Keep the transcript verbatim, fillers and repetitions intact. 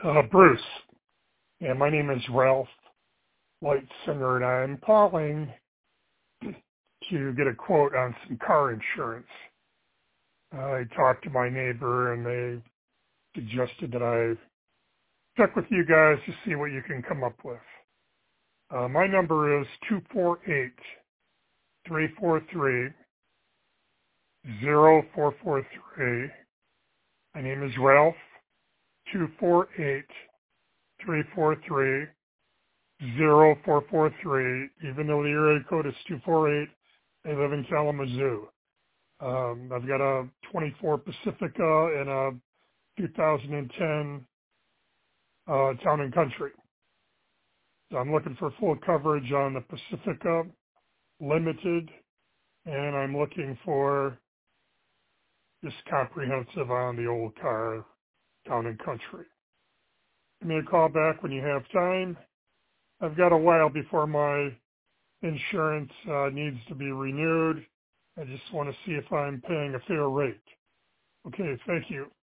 Uh, Bruce, and my name is Ralph Lightsinger, and I'm calling to get a quote on some car insurance. I talked to my neighbor, and they suggested that I check with you guys to see what you can come up with. Uh, my number is two four eight, three four three, zero four four three. My name is Ralph, two four eight, three four three, zero four four three. Even though the area code is two four eight, I live in Kalamazoo. Um, I've got a twenty-four Pacifica and a two thousand ten uh, Town and Country. So I'm looking for full coverage on the Pacifica, limited, and I'm looking for just comprehensive on the old car, Town and Country. Give me a call back when you have time. I've got a while before my insurance uh, needs to be renewed. I just want to see if I'm paying a fair rate. Okay, thank you.